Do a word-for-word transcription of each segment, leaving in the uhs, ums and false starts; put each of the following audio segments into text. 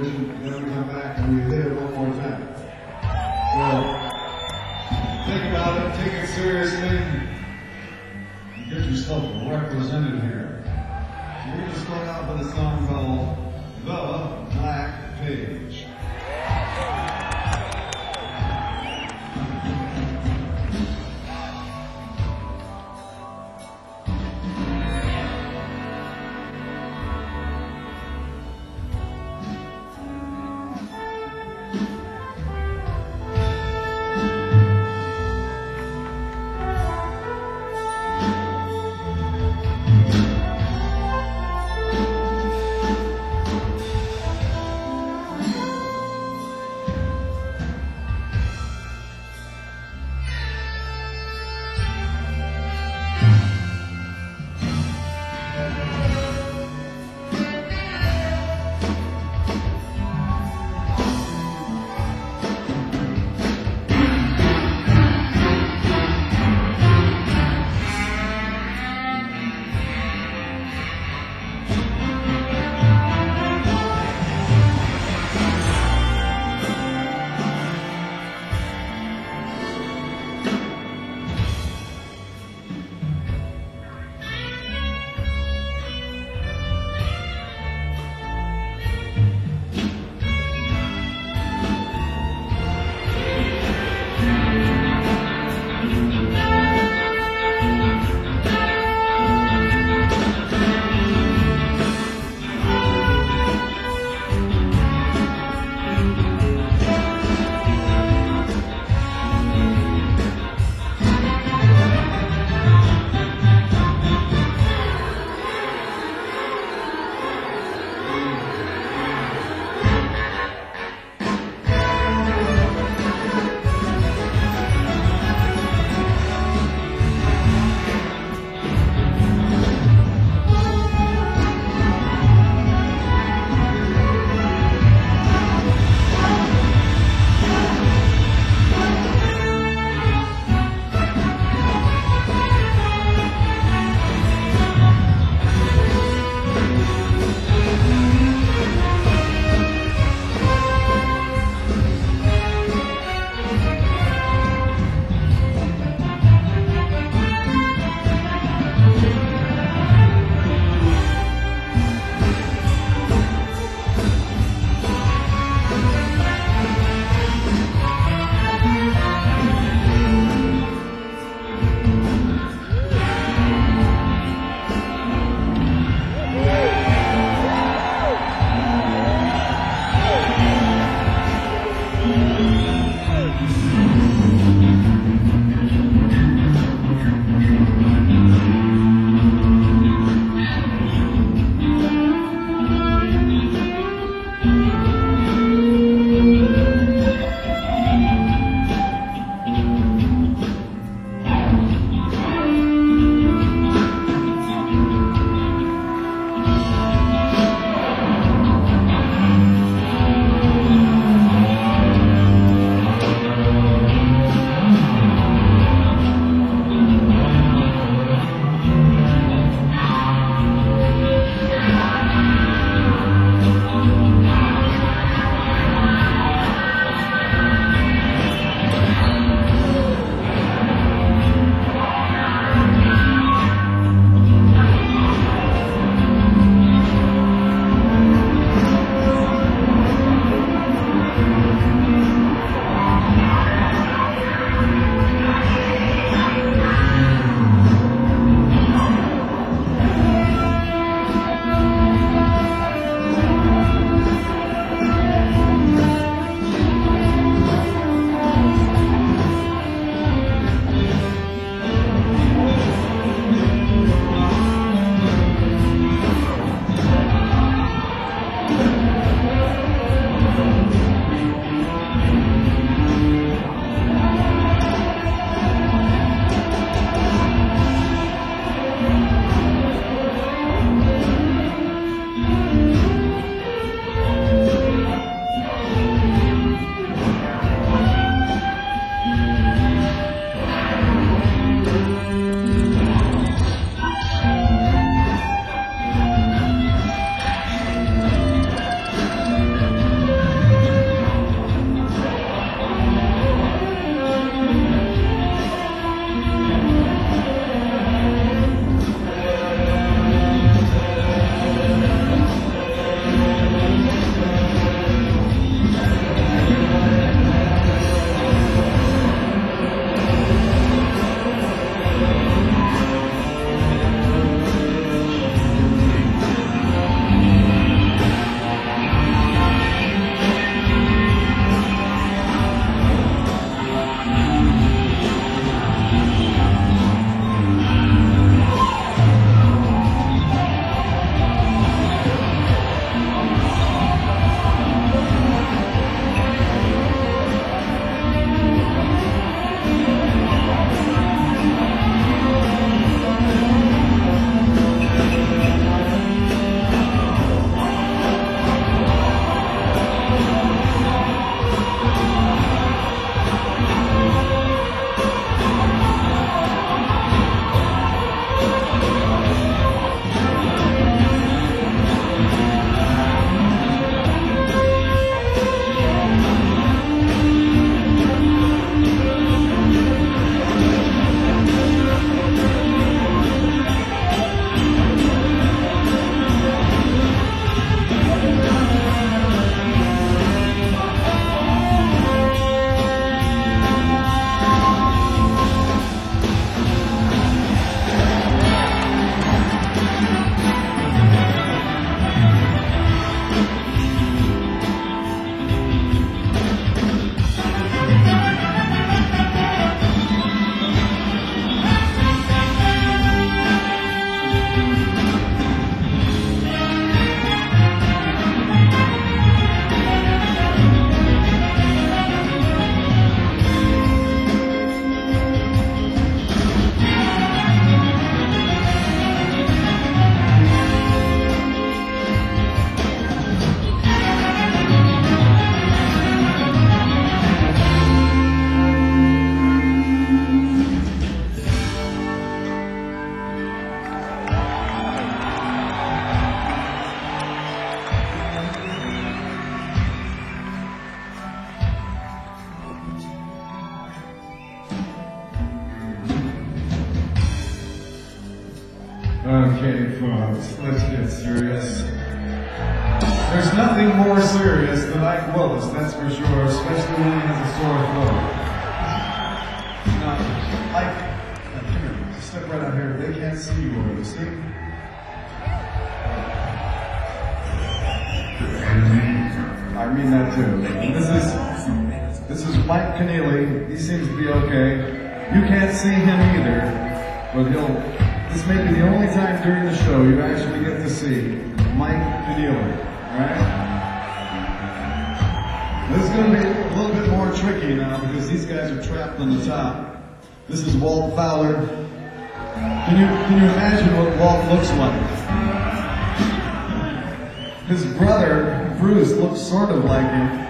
position, and then we come back and we hit it one more time. So think about it, take it seriously, and get yourself represented here. So we're going to start out with a song called The Black Page. Okay, folks, let's get serious. There's nothing more serious than Ike Willis, that's for sure, especially when he has a sore throat. Now, Ike, now come here, just step right out here. They can't see you over there, see? I mean that too. This is this is Mike Keneally. He seems to be okay. You can't see him either, but he'll. This may be the only time during the show you actually get to see Mike Keneally. All right? This is going to be a little bit more tricky now because these guys are trapped on the top. This is Walt Fowler. Can you can you imagine what Walt looks like? His brother, Bruce, looks sort of like him.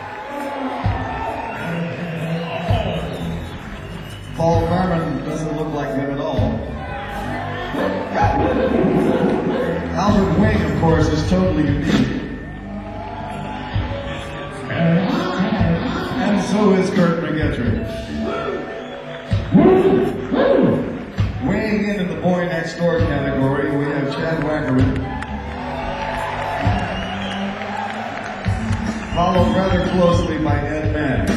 Paul Carmen doesn't look like him at all. Albert Wing, of course, is totally unique. And so is Kurt McGettrick. Weighing in in the boy next door category, we have Chad Wackerman. Followed rather closely by Ed Mann.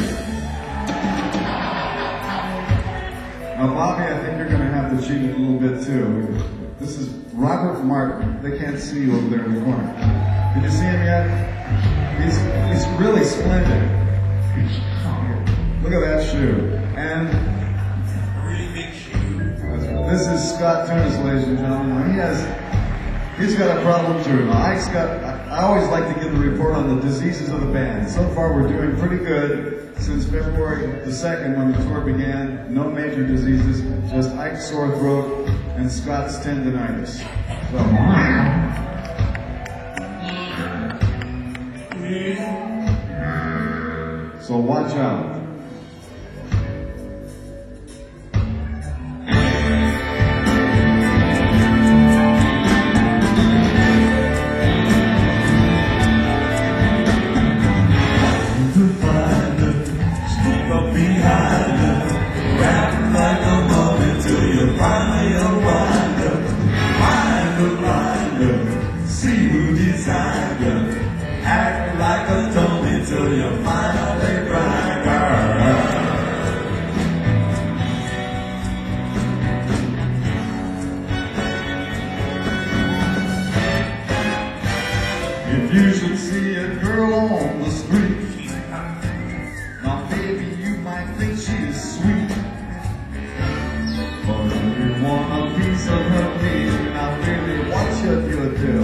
Now, Bobby, I think you're going to have to cheat it a little bit too. This is Robert Martin. They can't see you over there in the corner. Can you see him yet? He's, he's really splendid. Look at that shoe. And this is Scott Tunis, ladies and gentlemen. He has, he's got a problem too. Now, Ike's got, I always like to give the report on the diseases of the band. So far, we're doing pretty good. Since February the second, when the tour began, no major diseases, just Ike's sore throat and Scott's tendonitis. So, so watch out. If you should see a girl on the street, now baby, you might think she is sweet. But if you want a piece of her meat, now baby, what should you do?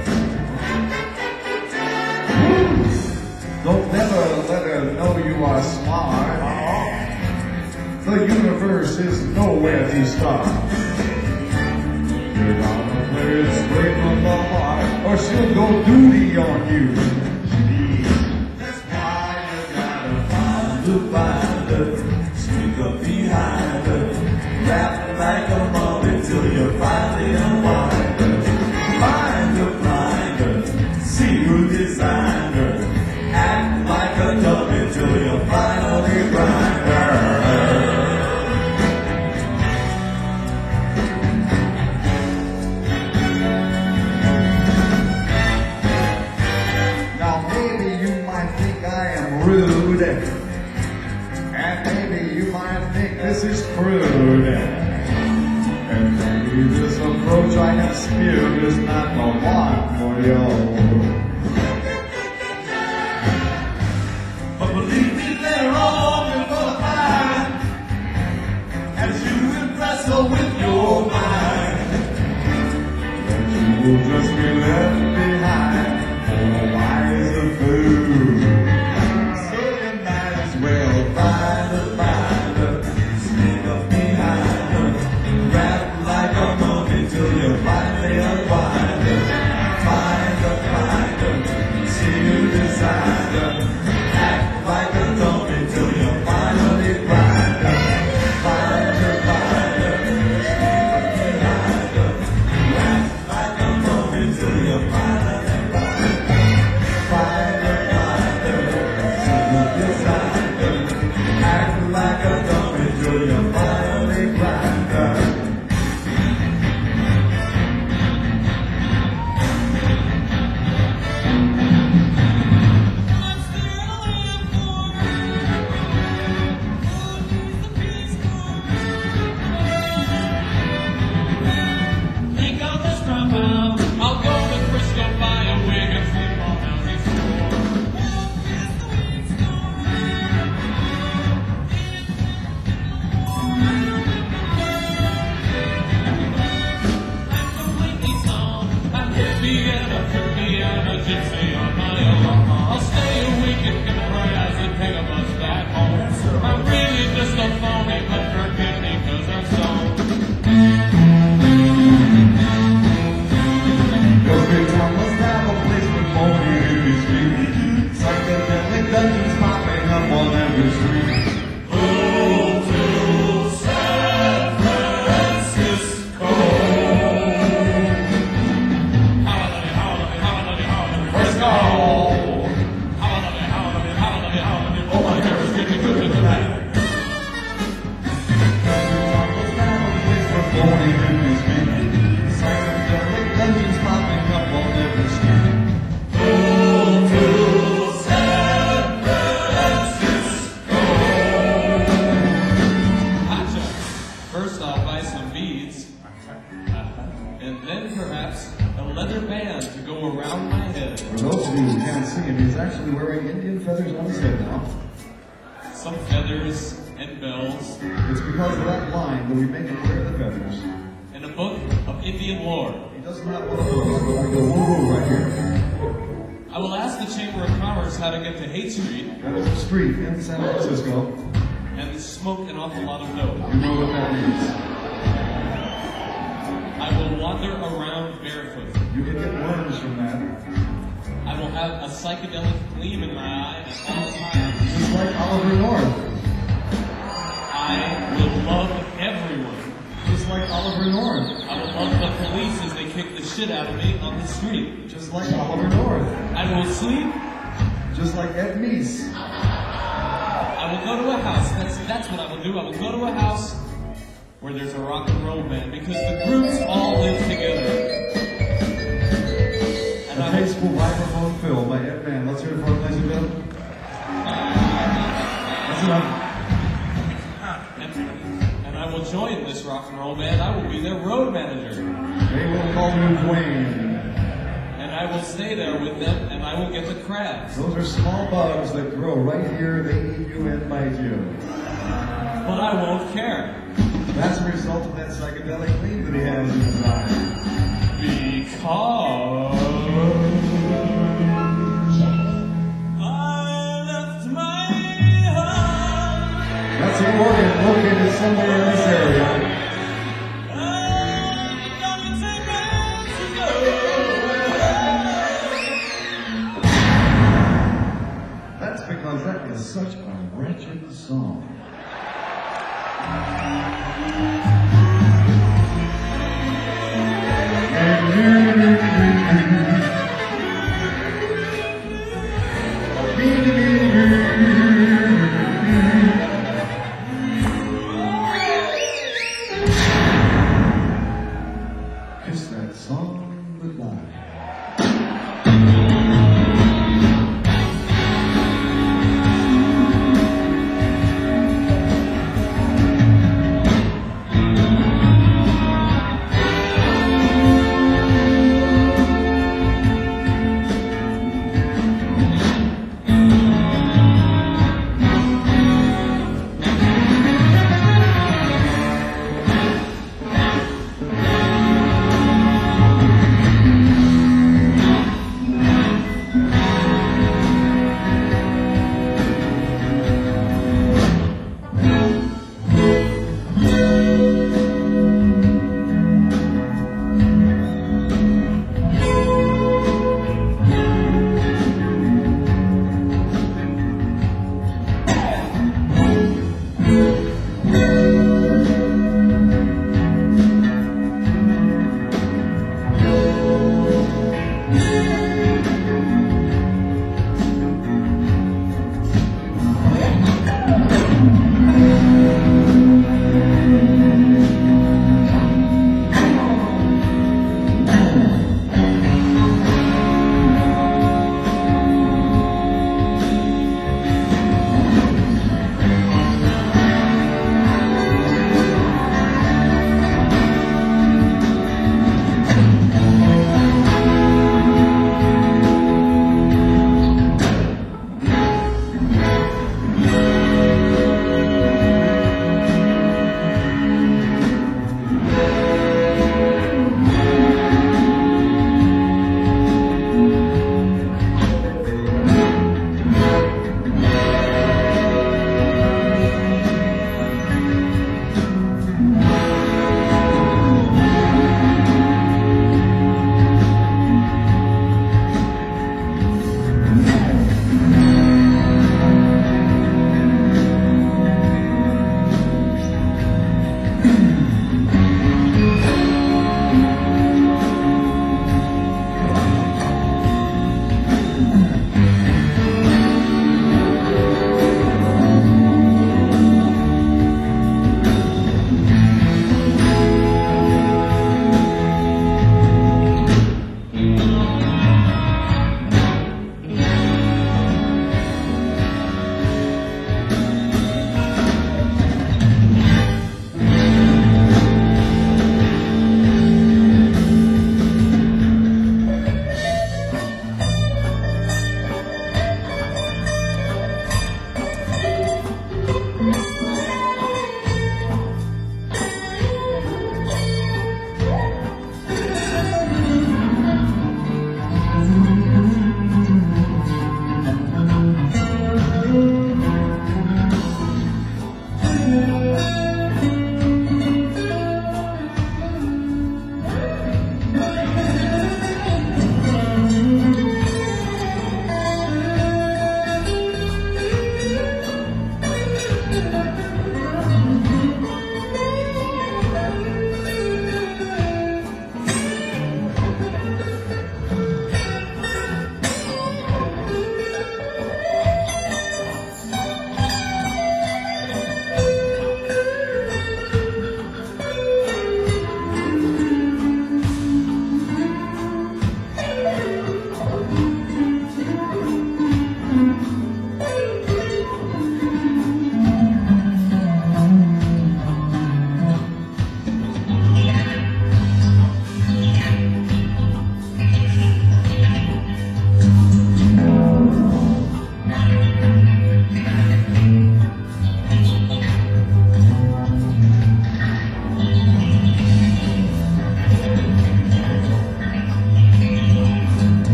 Don't never let her know you are smart. The universe is nowhere to start. You're gonna play it straight from the heart, or she'll go duty on you. That's why you gotta find her, find her, sneak up behind her, wrap like a mummy till you finally unwind her. Find her, find her, see who designed her, act like a dummy till you finally grind her. Rude, and maybe you might think this is crude, and maybe this approach I have spewed is not the one for you. But believe me, later on you're gonna find, as you impress her with your mind, that you will just be left behind for a wiser fool. Indian feathers on his head now. Some feathers and bells. It's because of that line that we make him wear the feathers. And a book of Indian lore. He doesn't have one of those, but we go one rule right here. I will ask the Chamber of Commerce how to get to Haight Street. That is a street in San Francisco. And to smoke an awful lot of dope. You know what that means. I will wander around barefoot. You can get worms from that. I will have a psychedelic gleam in my eye at all times. Just like Oliver North. I will love everyone. Just like Oliver North. I will love the police as they kick the shit out of me on the street. Just like Oliver North. I will sleep. Just like Ed Meese. I will go to a house. That's that's what I will do. I will go to a house where there's a rock and roll band because the groups all live together. And a I tasteful microphone fill by Ed Mann. Let's hear it for him, ladies and gentlemen. That's enough. And, and I will join this rock and roll band. I will be their road manager. They will call you Dwayne. And I will stay there with them, and I will get the crabs. Those are small bugs that grow right here. They eat you and bite you. But I won't care. That's a result of that psychedelic gleam that he has in his eye. Because I left my heart. That's an organ located somewhere in this area. That's because that is such a wretched song. Kiss that song goodbye.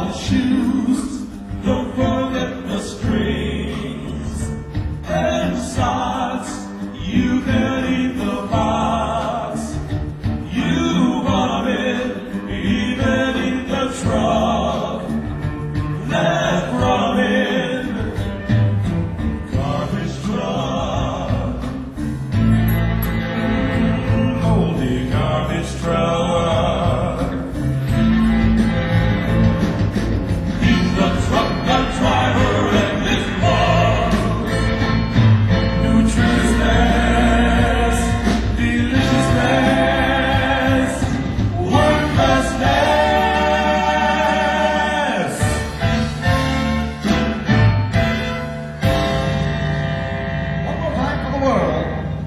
the shoes, don't forget the strings and socks. You can eat the box. You bought it, even in the truck that brought in garbage truck, moldy garbage truck. In the truck, the driver and his boss. Nutritiousness, deliciousness, worthlessness. One more time for the world.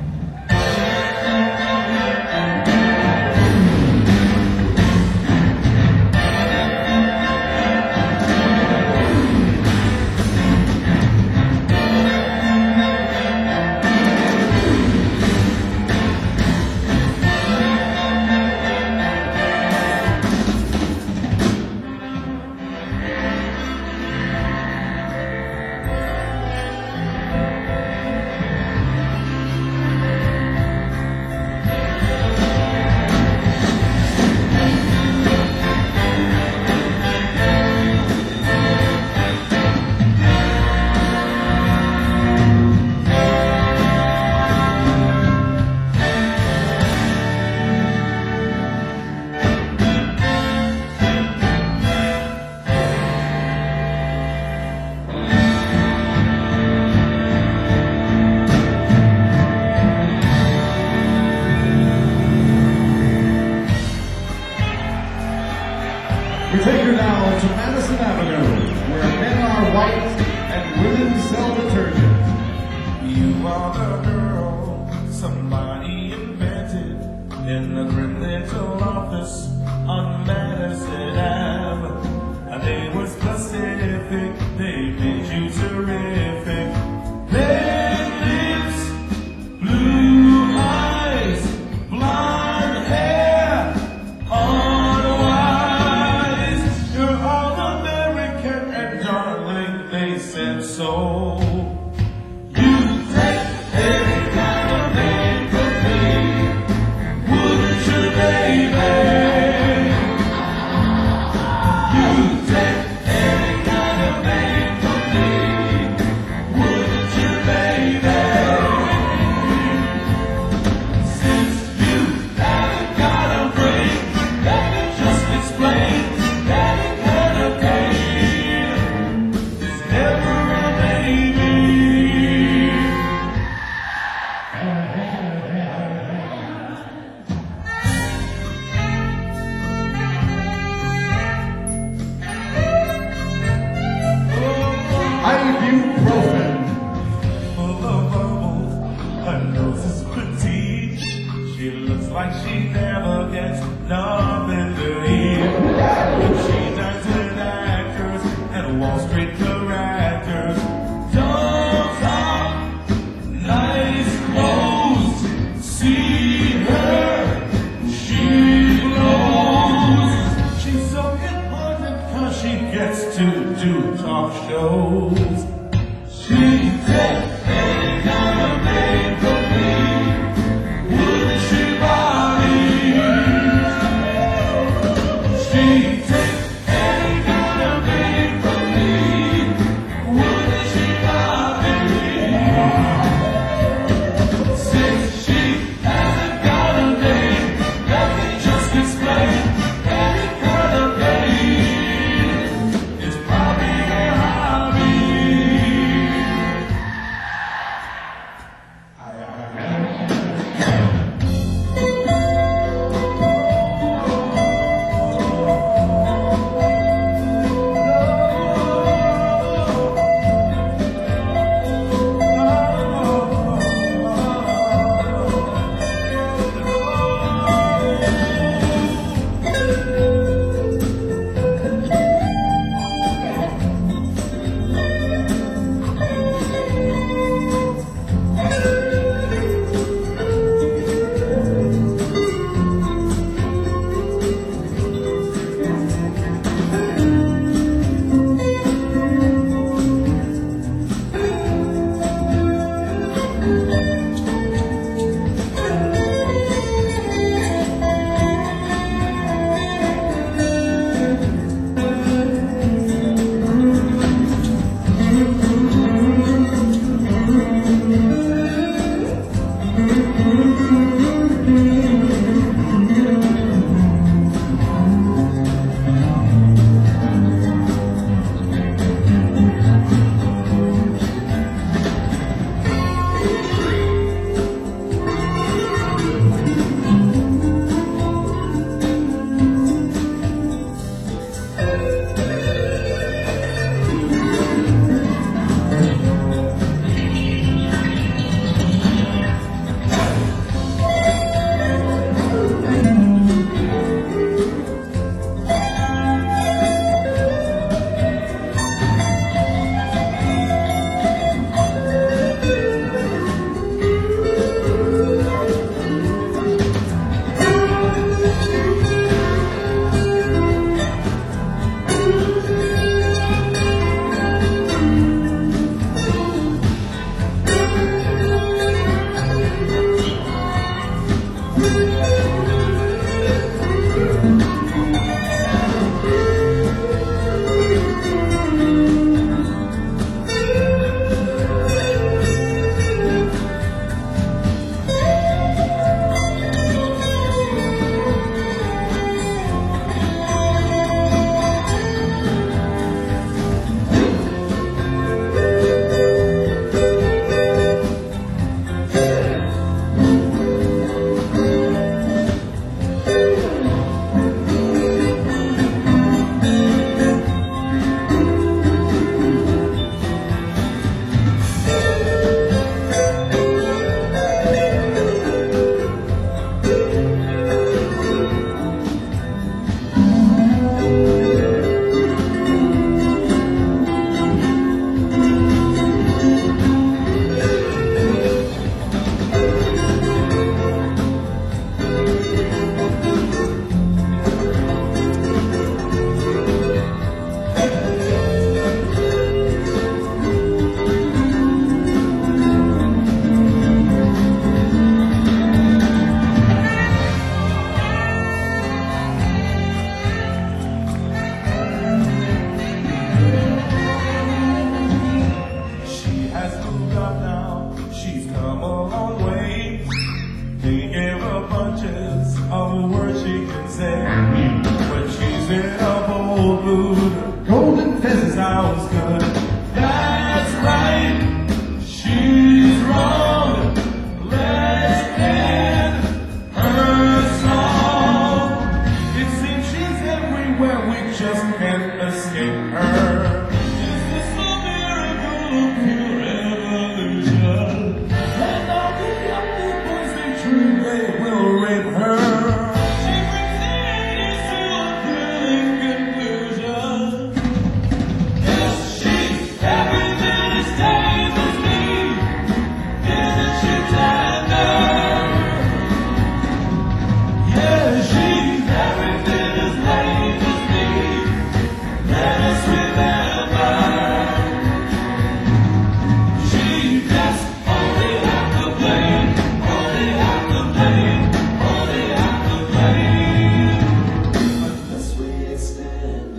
We take you now to Madison Avenue, where men are white and women sell detergent. You are the girl somebody invented in the grim little office on Madison Avenue. They were specific, they made you terrific. Red lips, blue eyes, blonde hair, unwise. You're all American and darling, they said so. You take any kind of name from me, wouldn't you, baby? You take any kind of name from me, wouldn't you, baby? Since you haven't got a brain, let me just explain that it kind of pain is never a baby. Ibuprofen. Full of bubbles, her nose is petite. She looks like she never gets nothing to eat. But she dines with actors and Wall Street characters. Don't talk, nice clothes. See her, she glows. She's so important 'cause she gets to do talk shows. She takes any kind of name from me, wouldn't she, Bobby? She takes any kind of name from me, wouldn't she, Bobby? Since she hasn't got a name, let me just explain. Any kind of pain is probably her hobby. get a bold mood. Golden pheasant. Sounds good. That's right. She's wrong. Let's end her song. It seems she's everywhere. We just can't escape her. Is this a miracle of pure evolution? And all the young boys they dream they will rape her. She brings the eighties to a thrilling conclusion. Yes, she's everything as tame as me. Isn't she tender? Yeah, she's everything as lame as me. Let us remember. She just only have to blame, only have to blame, only have to blame. Unless we extend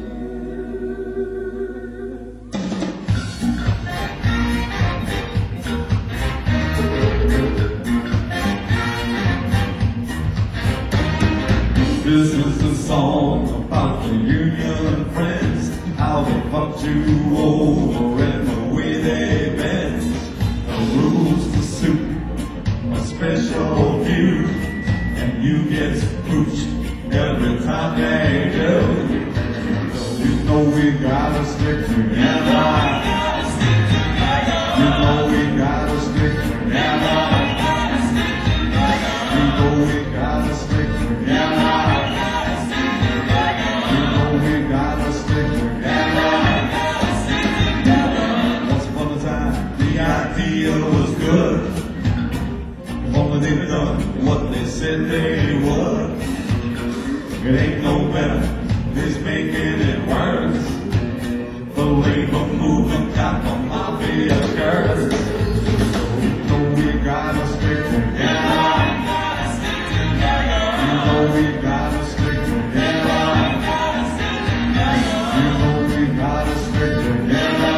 This is the song about the union friends, how they fucked you over and the way they bend. The rules to suit a special view, and you get spooked every time they do. So you know we gotta stick together. You know we gotta stick together. You know we gotta stick together. You know we gotta stick together. Once upon a time, the idea was good. If only they'd done what they said they would. It ain't no better, it's making it worse. The labor movement got the mafia curse. You know we gotta stick together. You know we gotta stick together. You know we gotta stick together.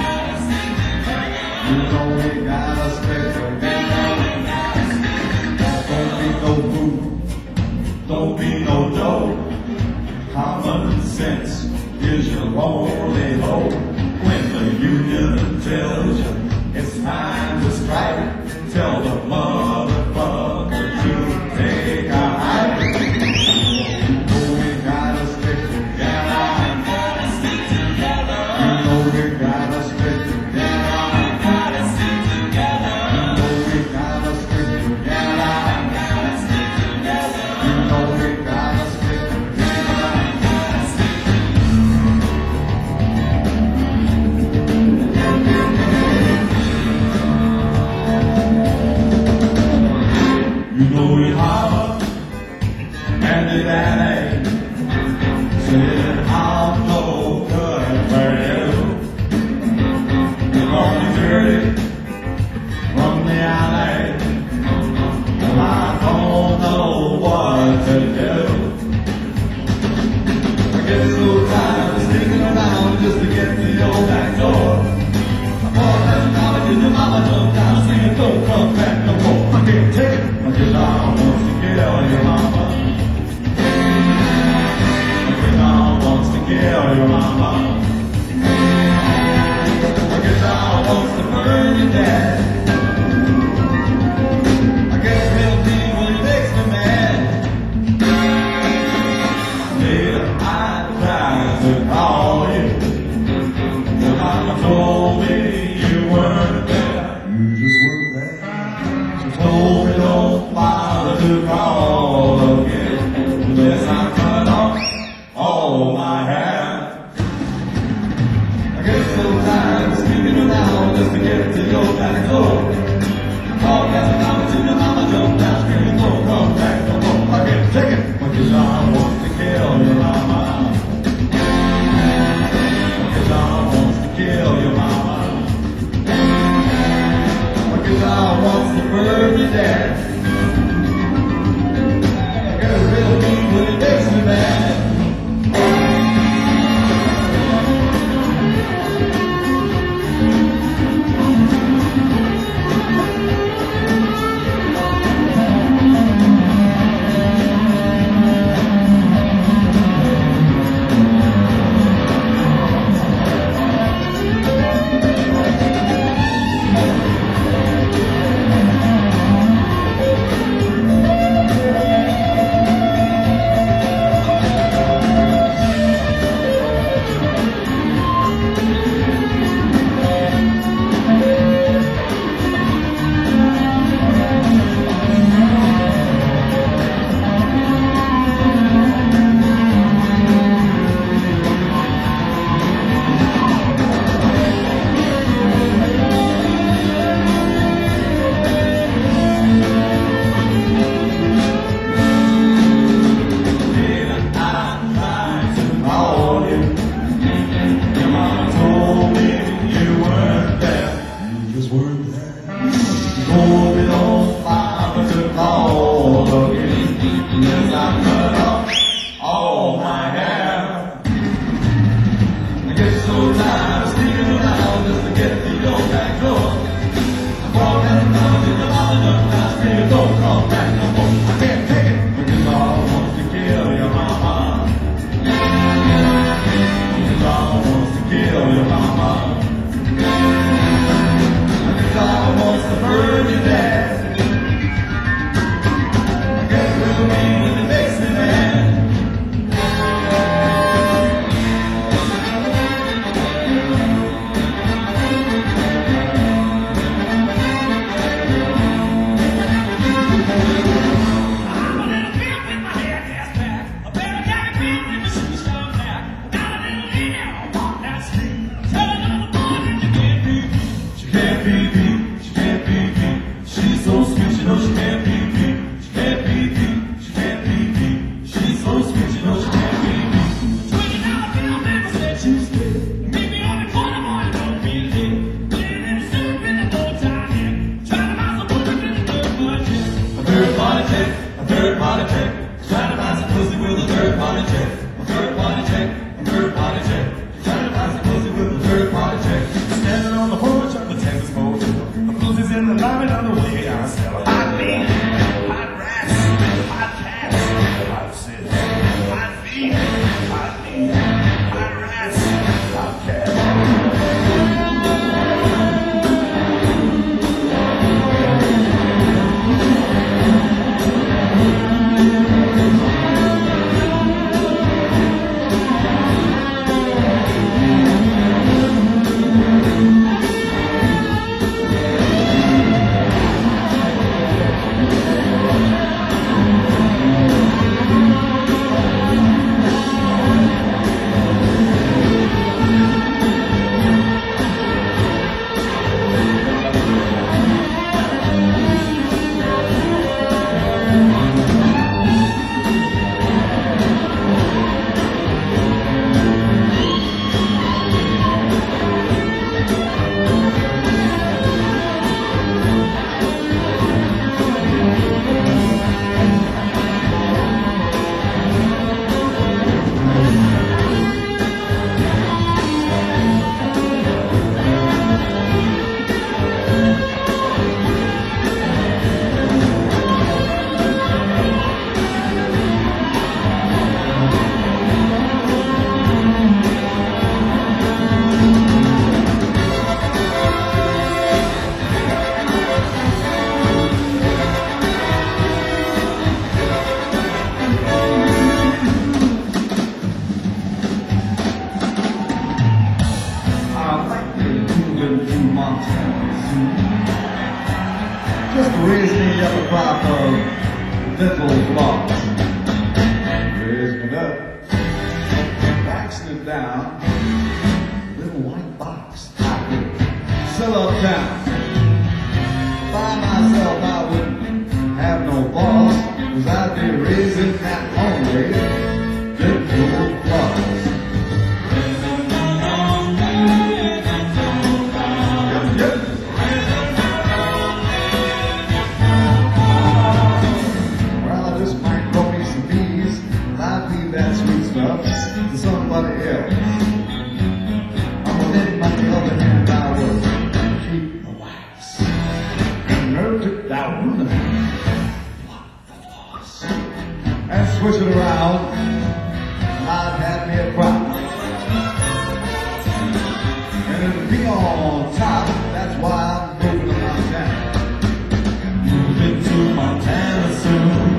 You know we gotta stick together. Don't be no fool, don't be no dope. Common sense is your only hope. When the union tells you it's time to strike, tell the motherfucker to take a hike. You know we gotta stick together. You know we gotta stick together. You know we gotta stick together. You know we gotta stick together. You know we holler and it ain't said I'm no good for you. You're only dirty from the alley, and I don't know what to do. I get so tired of sneaking around just to get to your back door. I bought that knowledge in your mama jumped down, saying don't come back no more. I can't take it. I just I wants to kill your mama. I guess I wants to kill your mama. I guess I wants to burn your dad. I guess he'll be what makes me mad. Later I tried to call you. Your mama told me you weren't there. You just weren't there. She told me don't bother to call again unless I cut off all my hair. I get so tired of sneaking around just to get to your back door. Just raise me up a crop of little blocks. Raise me up, backs it down, little white box. I could sell uptown. By myself I wouldn't have no boss, 'cause I'd be raising that only little blocks. Yep, yep. That sweet stuff to somebody else. I'm gonna let my other hand I will keep the wax and nerve it down the floss and switch it around. I'd have me a crop and it'll be on top. That's why I'm moving to Montana. Moving to Montana soon.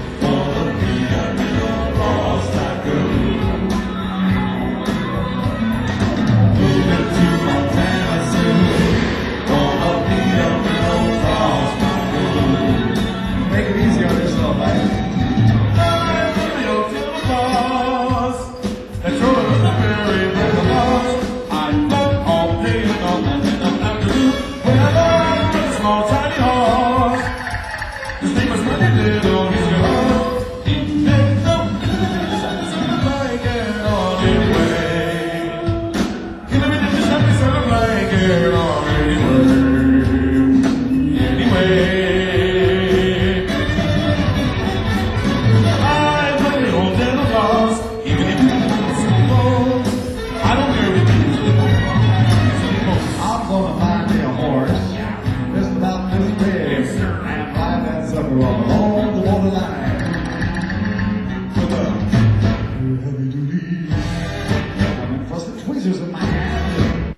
Along the waterline with a heavy duty and frosted tweezers in my hand.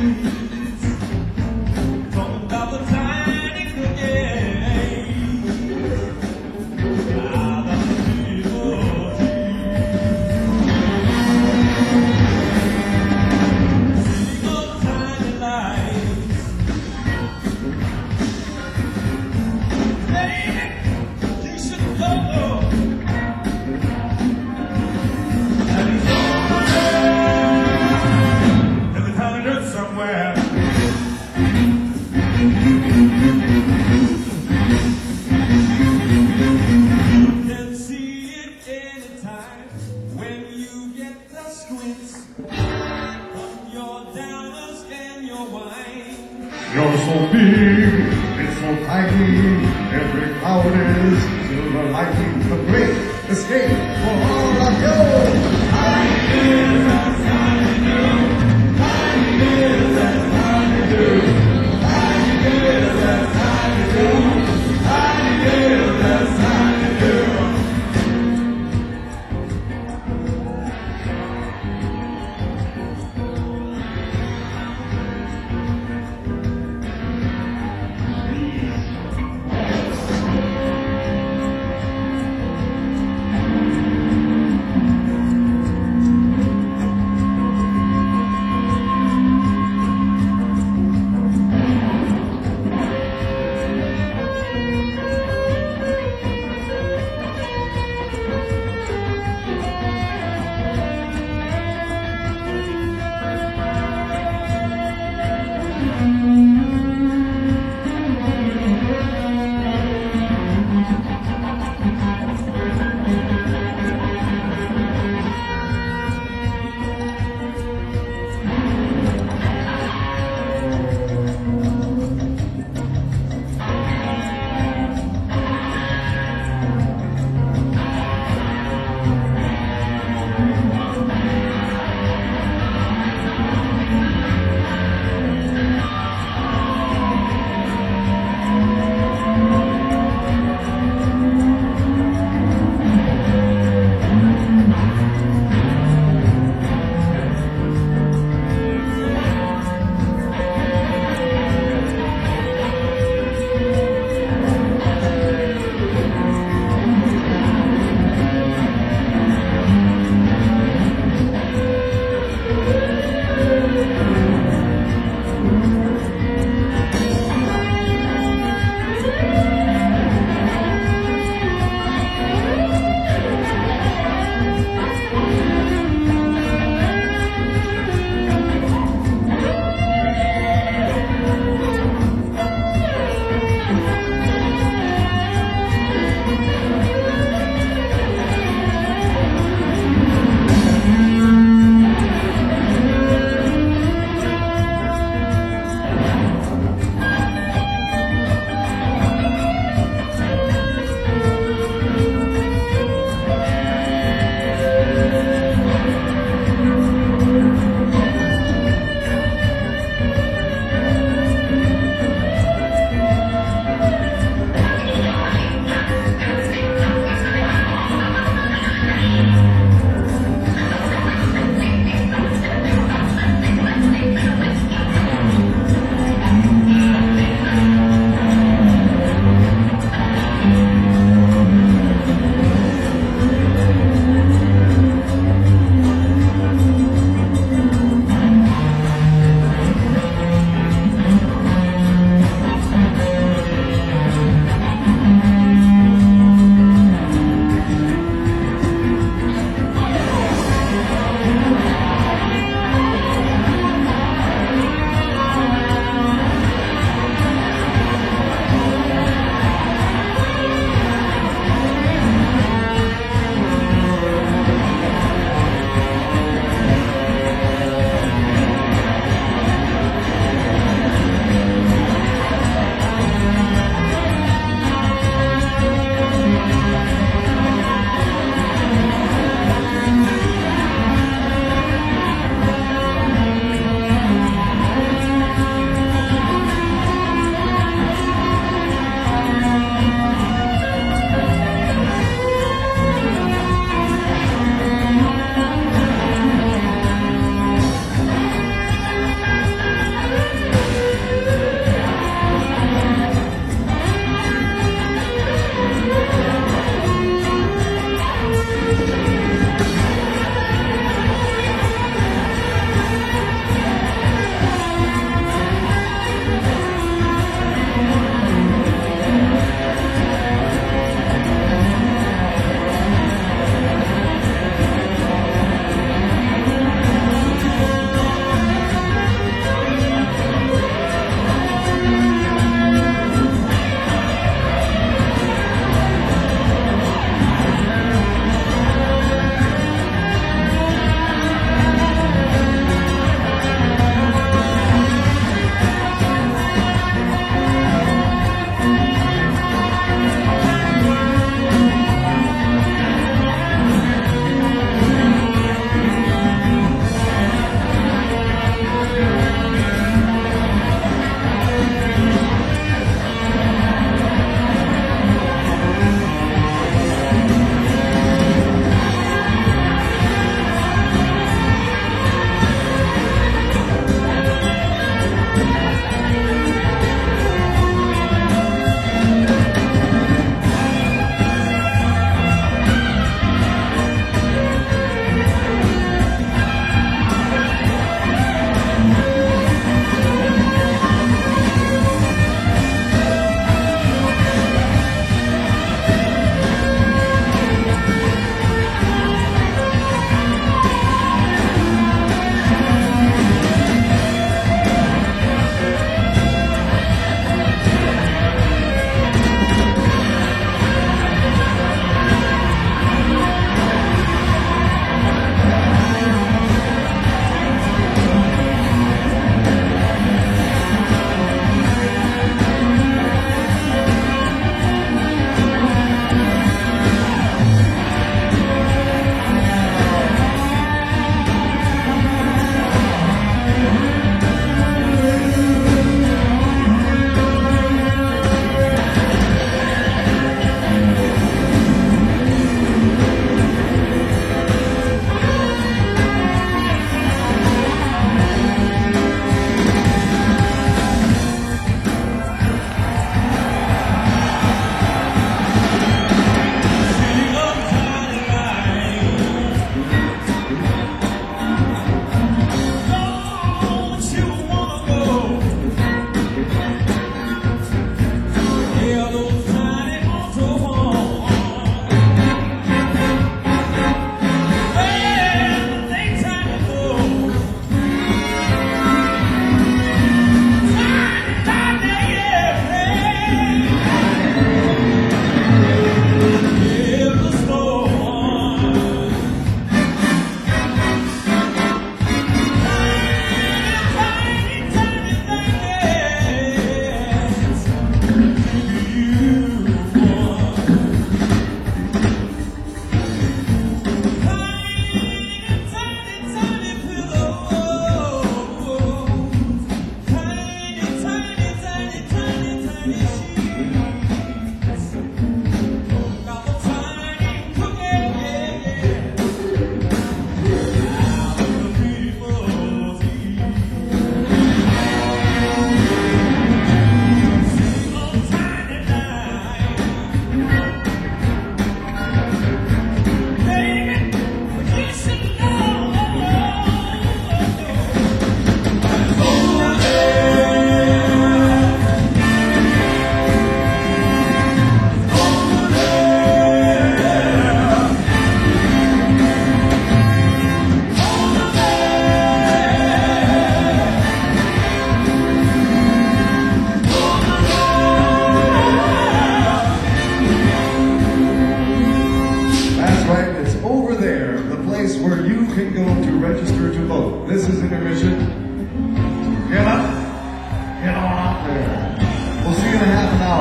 streets. Talking about the tiny cookies. Ah, that's the people single tiny lights. Baby, you should go. And he's over there in the tiny dirt somewhere. You can see it anytime when you get the squints from your downers and your wine. You're so big, it's so tiny, every cloud is silver lighting, the great escape for all of you.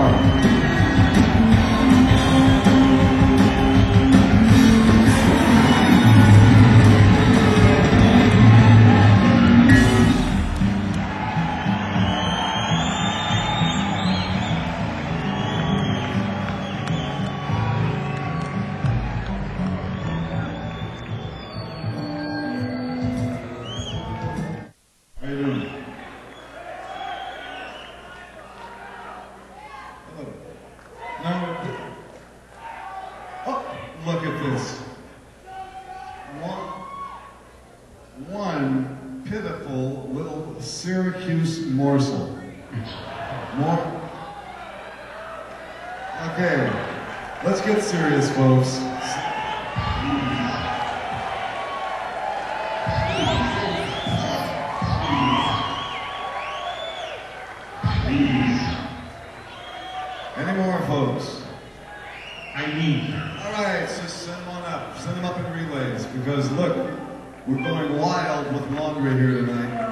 How you doing? Hello. Now, oh, look at this. One, one pitiful little Syracuse morsel. More. Okay, let's get serious, folks. Any more, folks? I need. All right, so send them on up. Send them up in relays, because look, we're going wild with laundry here tonight.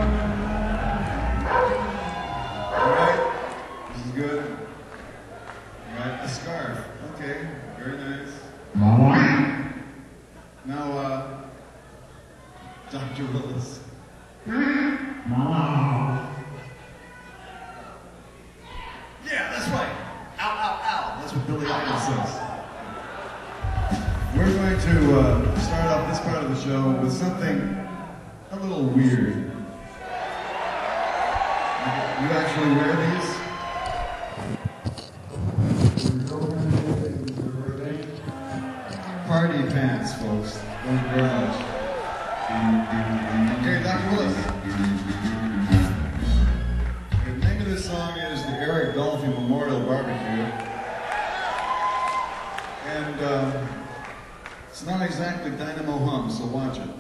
All right, this is good. All right, a scarf. Okay, very nice. Now, uh, Doctor Willis. Yeah, that's right. Ow, ow, ow. That's what Billy Idol says. We're going to uh, start off this part of the show with something a little weird. You actually wear these? Party pants, folks. Thank you very much. Okay, Doctor Willis. The name of this song is the Eric Dolphy Memorial Barbecue. And um, it's not exactly Dynamo Hum, so watch it.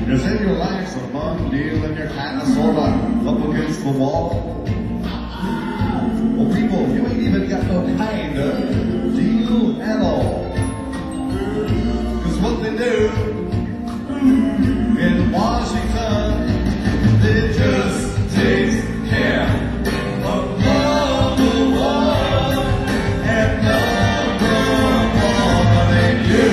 You say your life's a fun deal and you're kind of sort of up against the wall. Well, people, you ain't even got no kind of deal at all. Cause what they do in Washington, they just take care of number one and number one and you.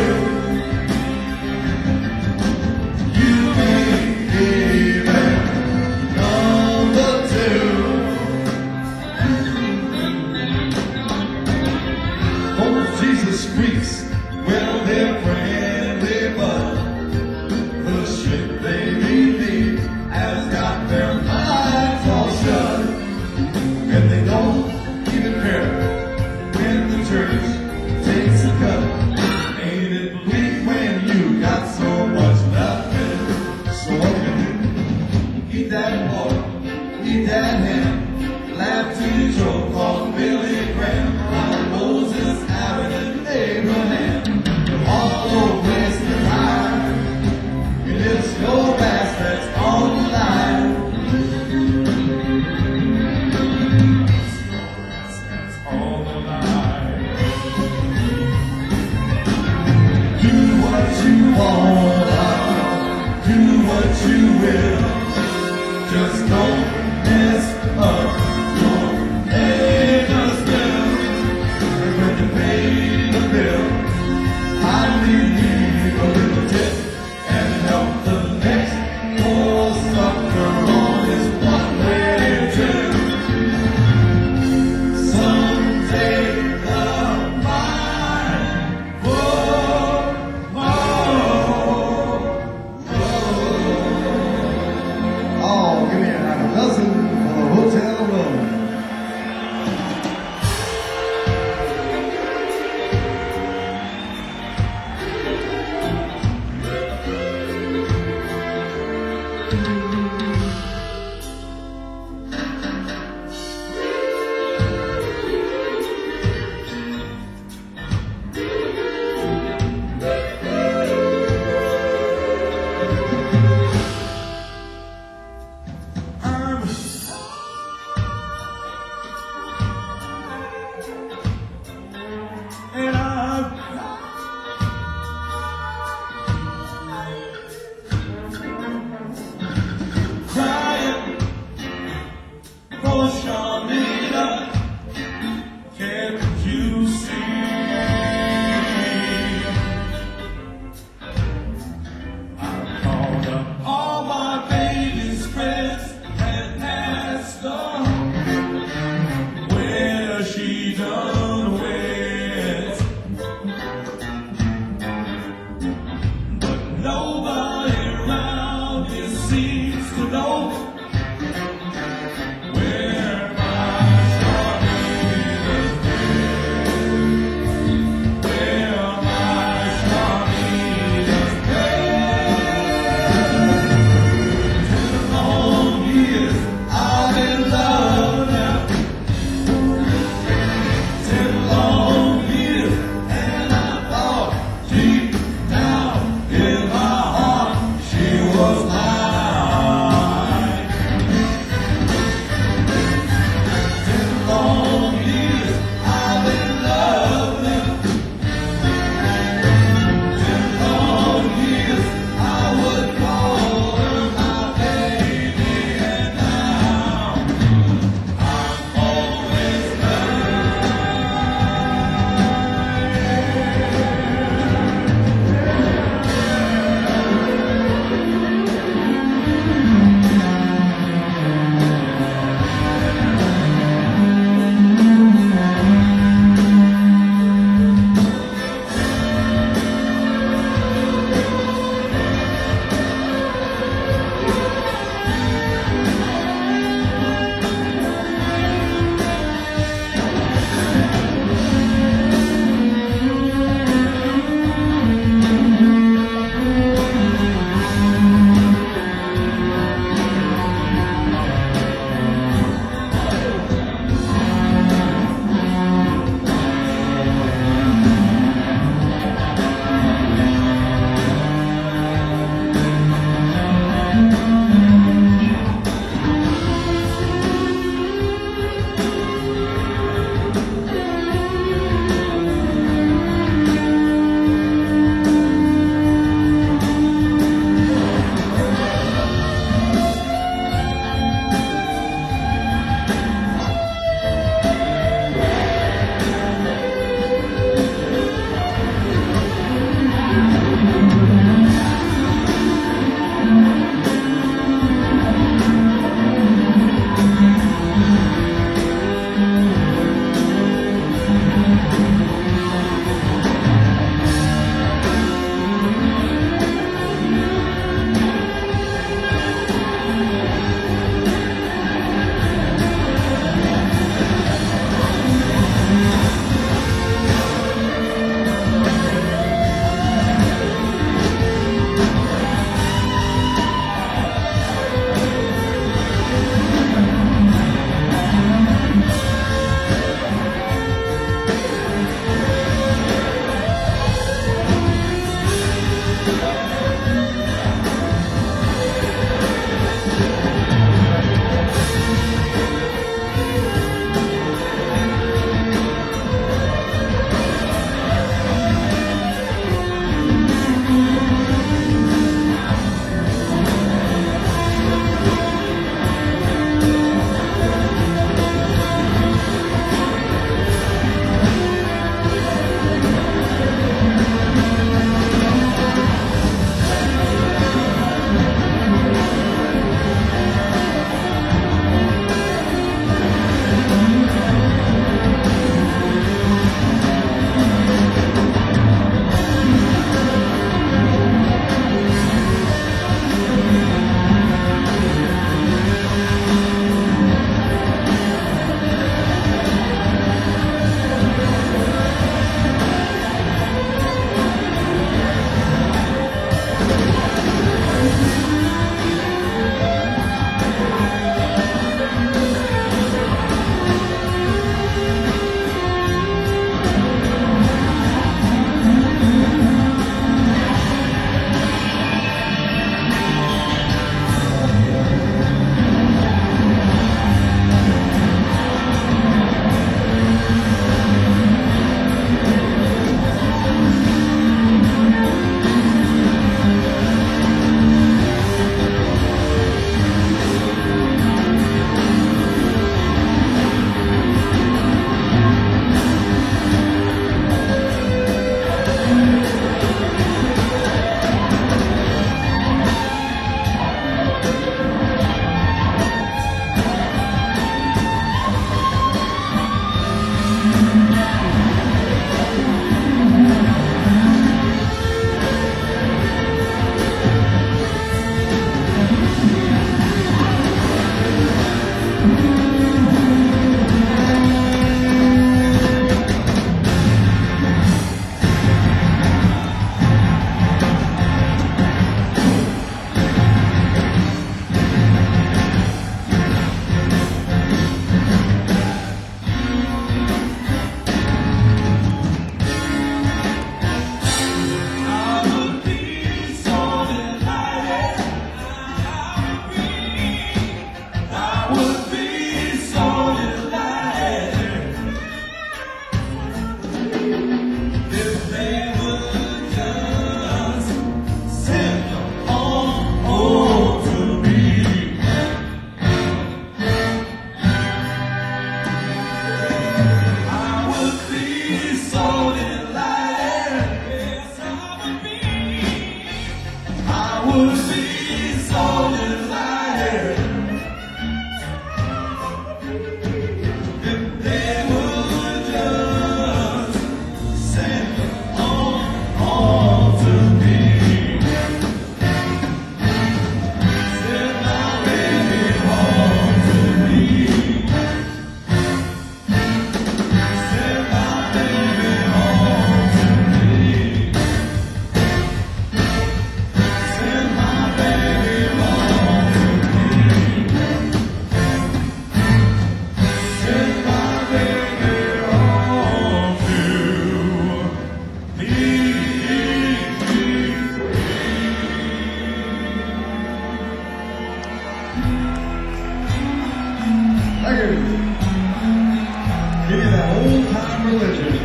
You ain't even number two. Oh, Jesus freaks, well, they're friendly, but the shit they believe has got their minds all shut. And they don't even care when the church takes a cut. Ain't it bleak when you got so much nothing? So what you do? Eat that pork, eat that ham, laugh to your joke on Billy Graham, like Moses, Aaron, and Abraham. All waste the time. It is your past that's on the line. All the line. Do what you want, do what you will. Just don't mess up your neighbor's bill. And when you pay the bill, I leave a little tip and help the next poor sucker on his one-way trip. Some take the mine, whoa, whoa, whoa. Oh, give me a half a dozen for the hotel room. And I'm Crying for Sharmina. Can't you see? I called up All my baby's friends and asked them where she done with, but nobody around here seems to know where my Sharmina's been, where my Sharmina's ten long years I've been loved now. Ten long years, and I thought deep down in my heart she was mine. Ten long years I've been loving. Ten long years I would call her my baby, and now I'm always Haggerty. Give you that old time religion.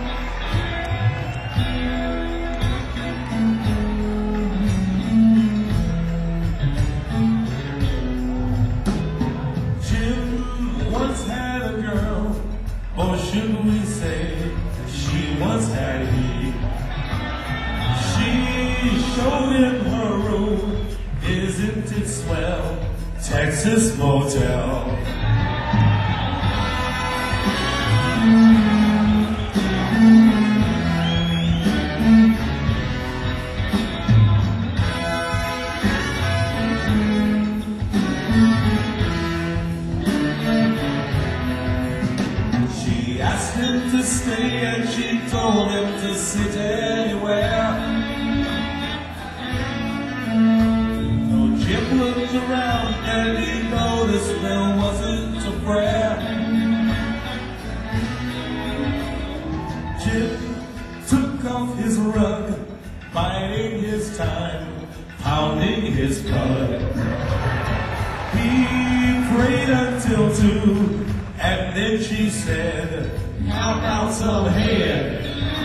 Jim once had a girl, or should we say, she once had he. She showed him her room, isn't it swell? Texas motel. She asked him to stay and she told him to sit anywhere. Jim looked around and he noticed there wasn't a prayer. Jim took off his rug, biding his time, pounding his blood. He prayed until two, and then she said, "How about some head?"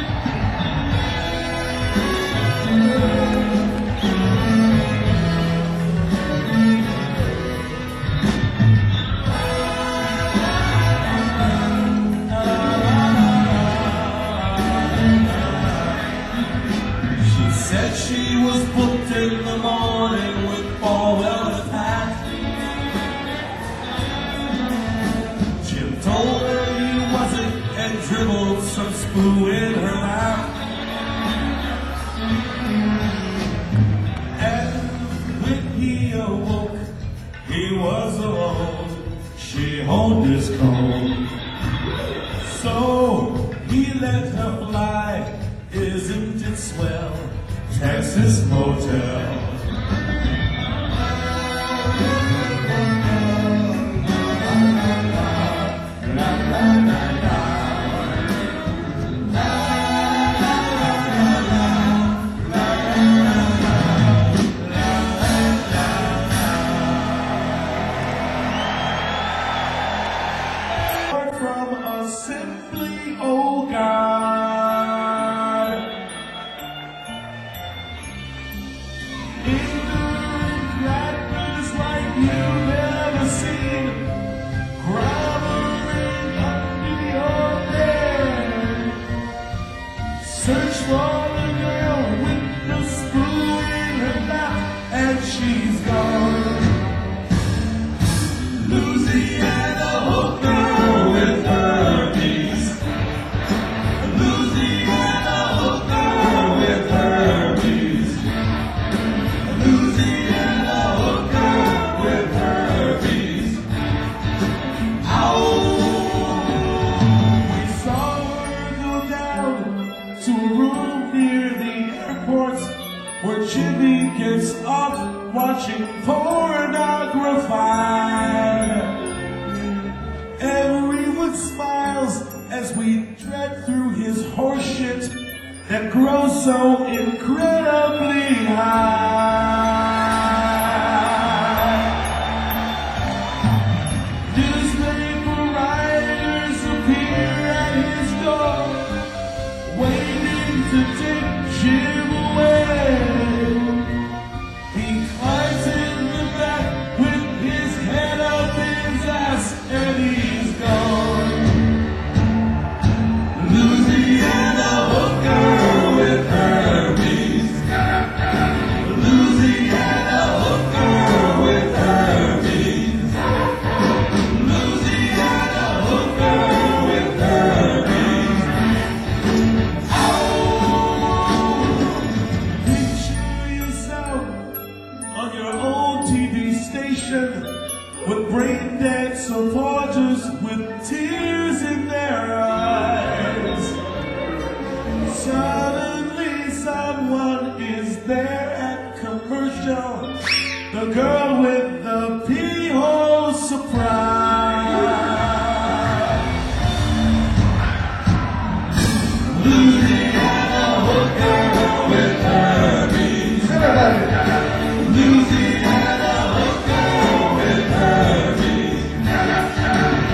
Said she was booked in the morning with Paul Weller's hat. Jim told her he wasn't and dribbled some spoo in her mouth. And when he awoke, he was alone. She honed his comb. So he let her fly. Isn't it swell? Texas motel. From a simply old guy. Ignorant rappers like you've never seen, groveling under your bed. Search for the girl with the spoon in her mouth, and she's gone. Louisiana hooker with herpes. Louisiana hooker with herpes. Louisiana hooker with herpes. Ow! We saw her go down to a room near the airport where Jimmy gets off watching pornography. Everyone smiles as we tread through his horseshit that grows so incredibly high. Newspaper writers appear at his door, waiting to take Jim away. He climbs in the back with his head up his ass, and he's gone. Louisiana hooker with herpes. Louisiana hooker with herpes. Louisiana hooker with herpes. Ow! Picture yourself on your own T V station with brain dead supporters with tears in their eyes. Suddenly someone is there at commercial, the girl with the pee-hole surprise. Louisiana hooker with herpes. Louisiana hooker with herpes.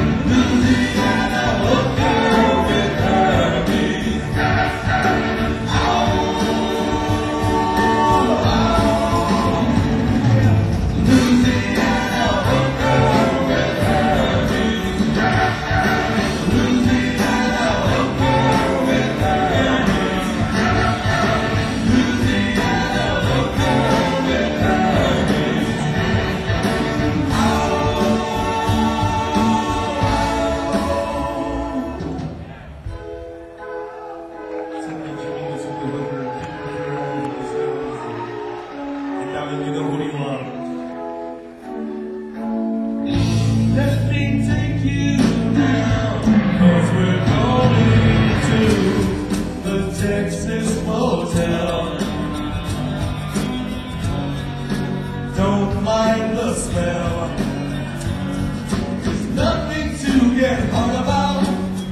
mind the smell. There's nothing to get hung about.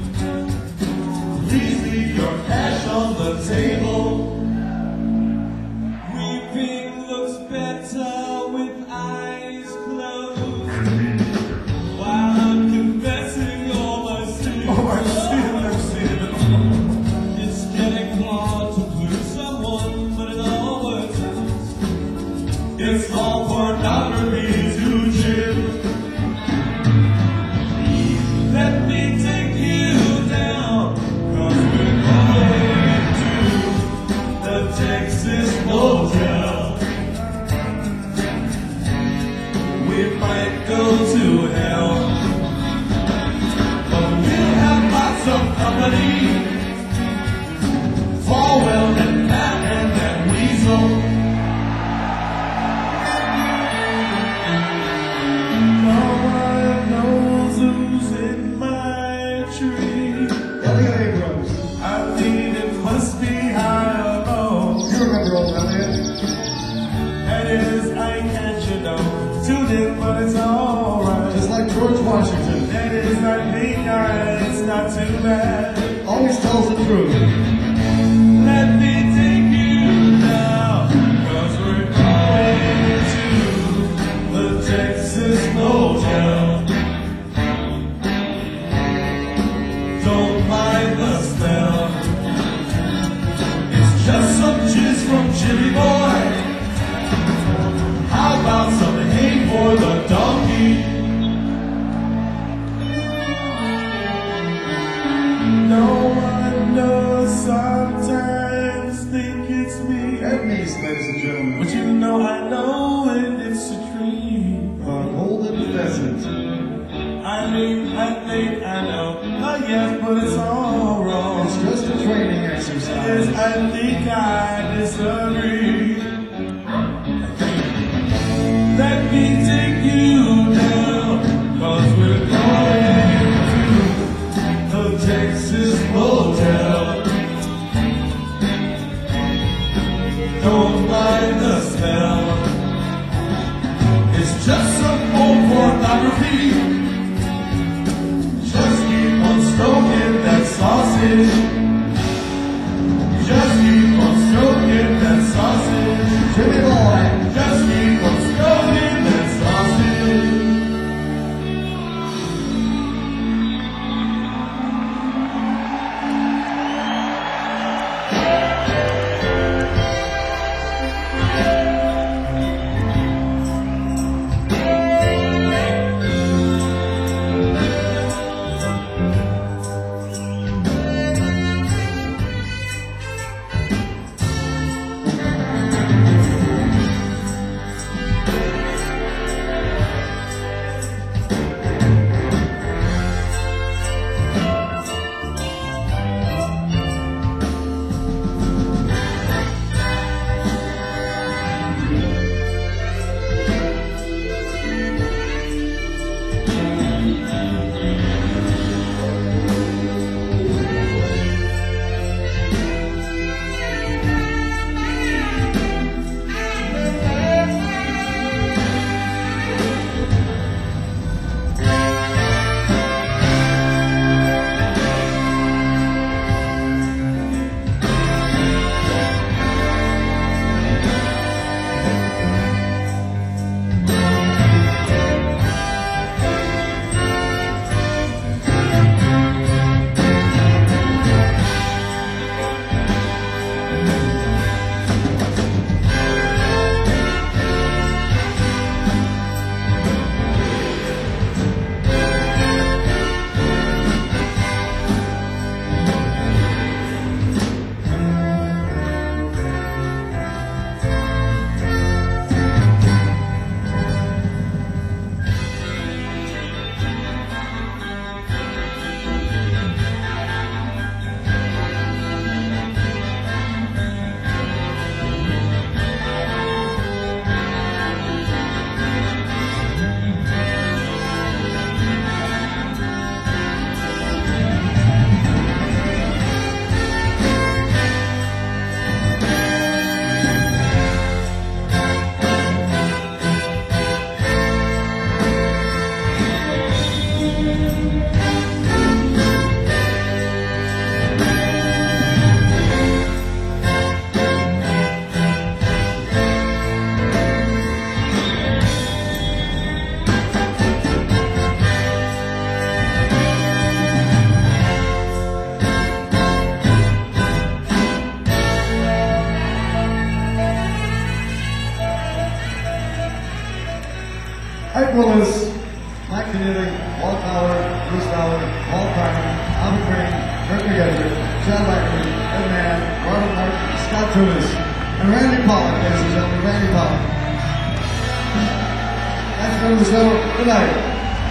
Please leave your cash on the table. Weeping looks better with eyes closed. While I'm confessing all my sins. Oh, I sin, I sin. It's getting hard to lose someone, but it all works out. It's all pornography to Jim. Let me take you down, 'cause we're going to the Texas Motel. We might go to hell, but we'll have lots of company. Falwell and Pat and that weasel. No one knows who's in my tree. Elliot Abrams. I mean, it must be high or low. You remember old Elliot? That is, I can't, you know, tune in, but it's alright. Just like George Washington. That is, I think I, it's not too bad. Always tells the truth. Let me take you now, 'cause we're going to the Texas Motel. Don't mind the smell. It's just some jizz from Jimmy Boy. How about some hay for the donkey? No one knows, sometimes think it's me. And me, ladies and gentlemen. But you know I know and it's a dream. On Golden Pheasant. I mean, I think I know. Not yet, but it's all wrong. It's just a training Yes, exercise. I think I disagree. Let me take you down, 'cause we're going to the Texas Motel. Don't mind the smell. It's just some old pornography. Just keep on stroking that sausage. Just keep on stroking that sausage. Jimmy Boy. Just keep on stroking that sausage. April is Mike Kennedy, Walt Fowler, Bruce Fowler, Paul Carmen, Albert Green, Kirk McGetter, John Lackman, Ed Mann, Robert Martin, Scott Tunis, and Randy Pollock, ladies and gentlemen, Randy Pollock. That's been the show. Good night.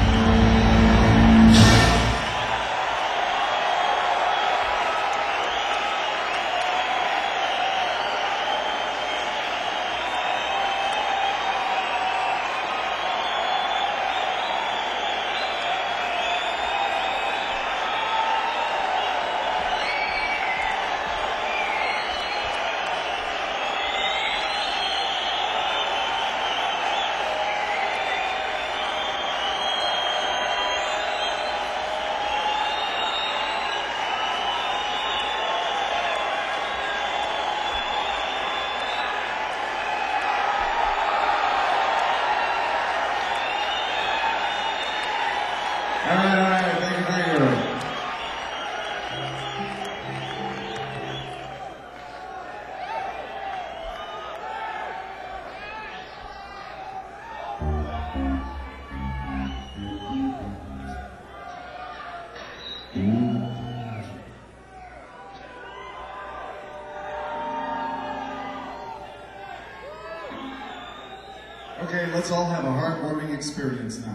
All right, all right, thank you, thank you. Okay, let's all have a heartwarming experience now.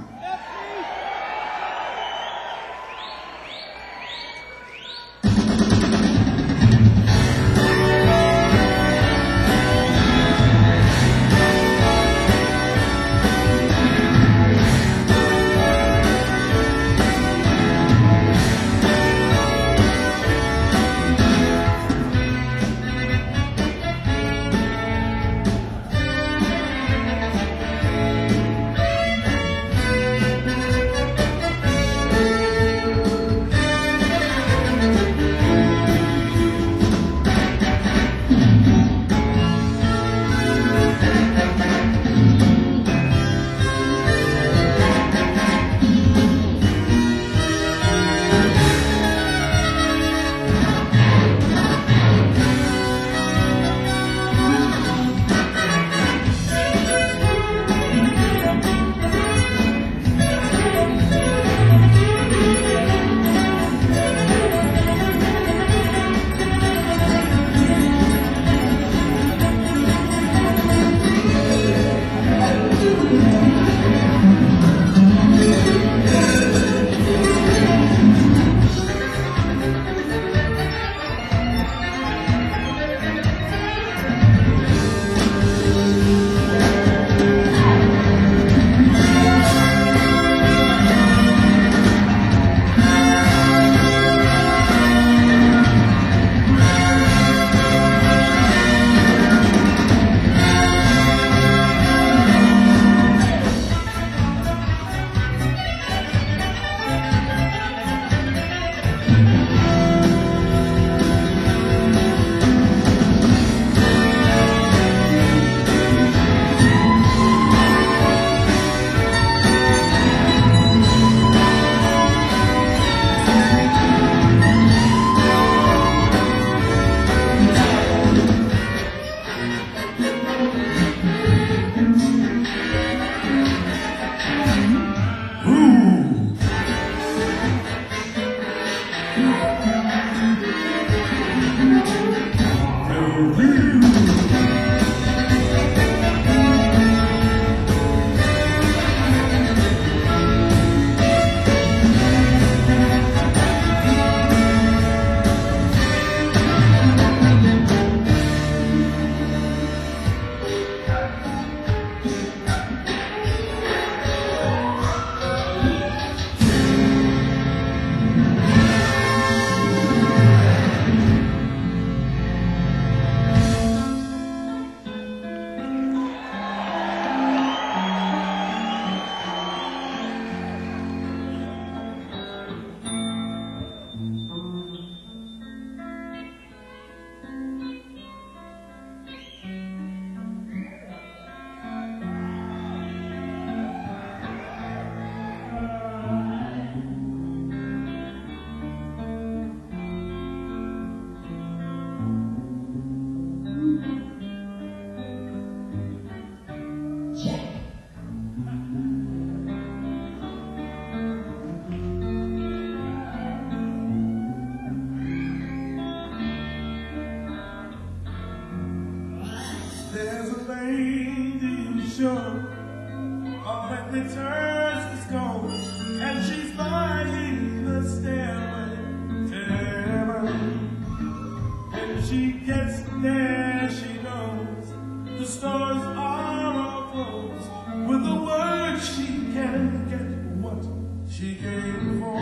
When returns is gone, and she's buying the stairway to heaven. When she gets there, she knows the stores are all closed. With a word, she can get what she came for.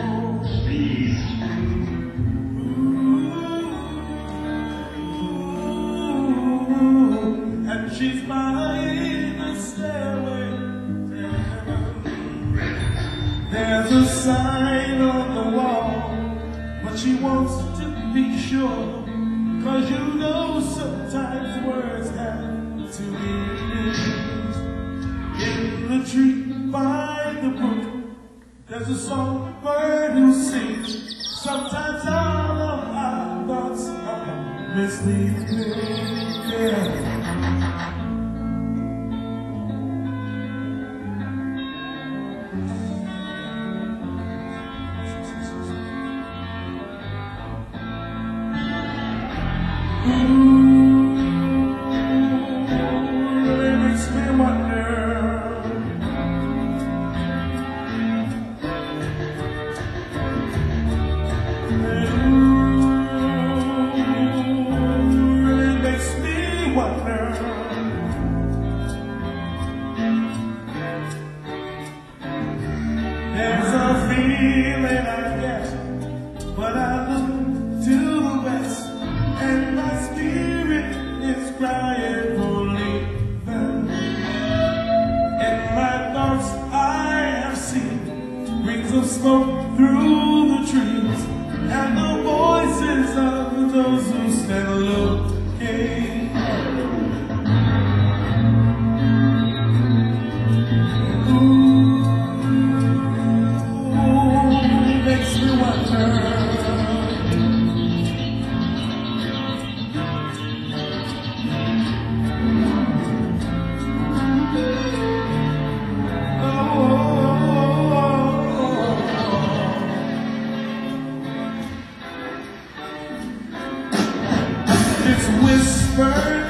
Ooh, and she's buying the stairway to heaven. There's a sign on the wall, but she wants to be sure. Cause you know sometimes words have to be used. In the tree by the brook, there's a songbird who sings. Sometimes all of our thoughts are misleading. Yeah. Ooh, it makes me wonder. Ooh, it makes me wonder. There's a feeling I get, but I look to the west. And my spirit is crying for leaving. In my thoughts I have seen rings of smoke through the trees, and the voices of those who stand looking. Ooh, it makes me wonder. It's whispered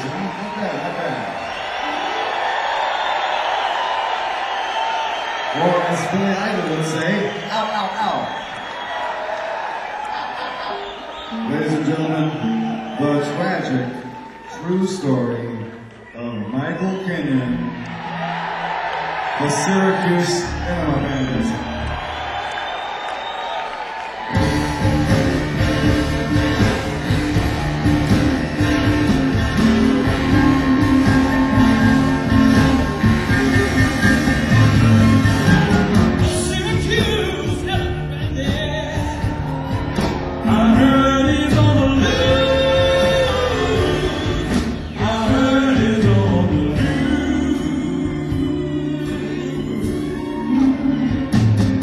see? Not bad, not bad. Or as Billy Idol would say, ow, ow, ow. Ladies and gentlemen, the tragic, true story of Michael Kenyon, the Syracuse Enema Bandit. Syracuse Enema Bandit. I heard he's on the loose. I heard he's on the loose.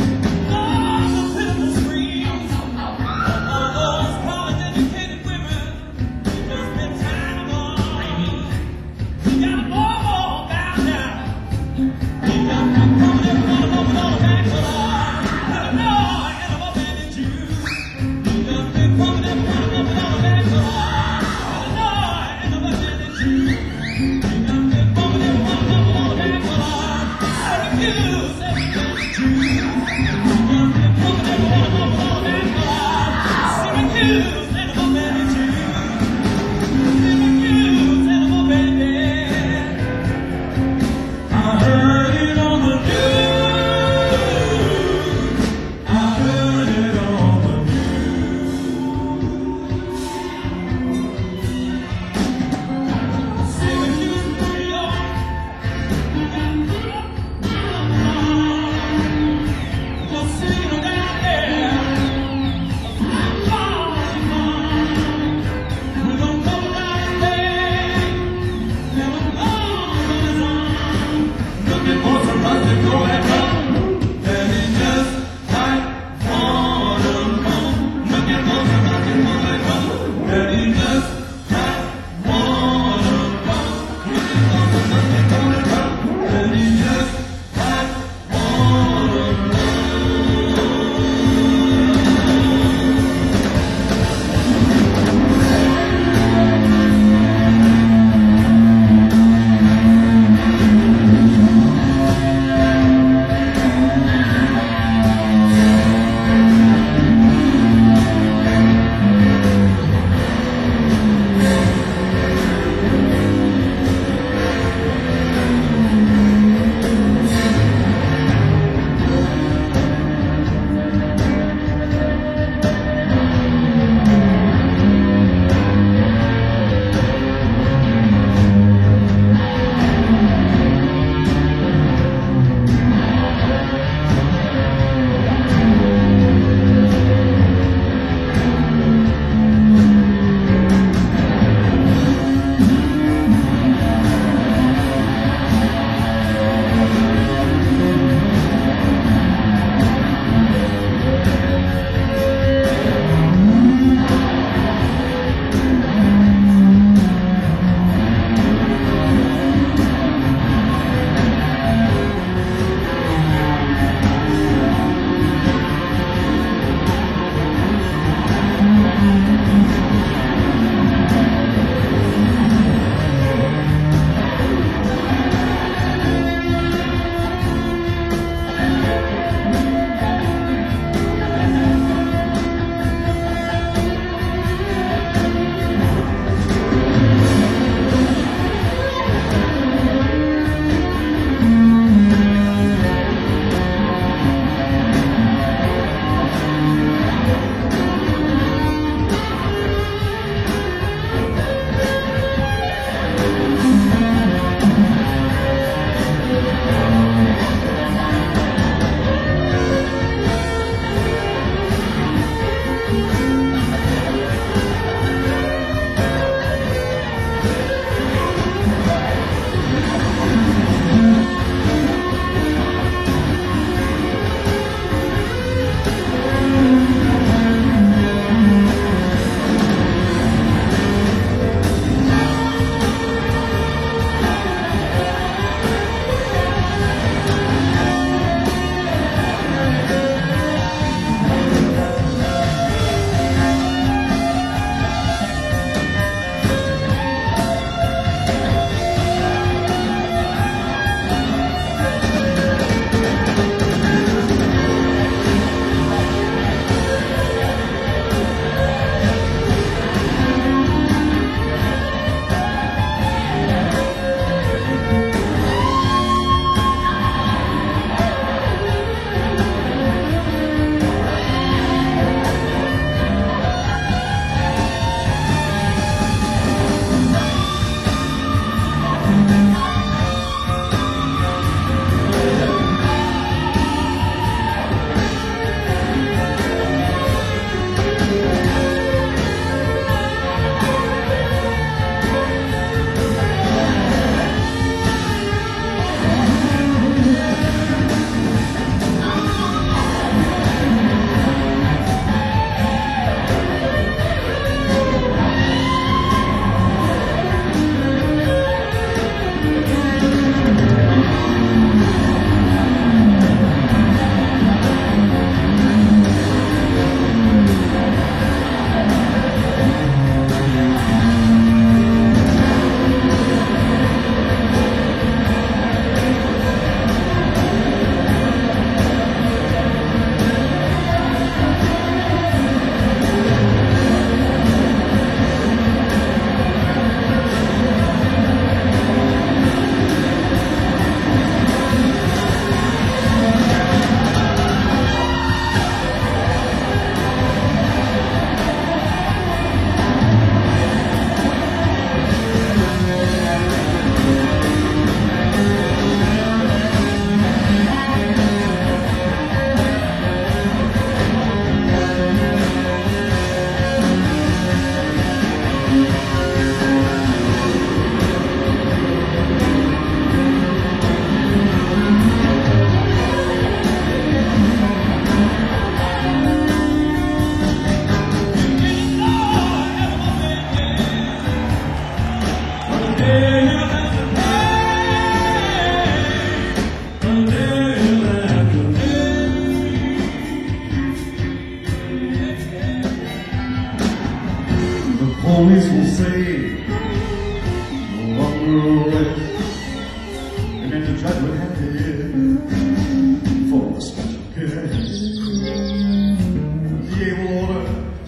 blew away. And then the judge would have to hear for a special case. The able order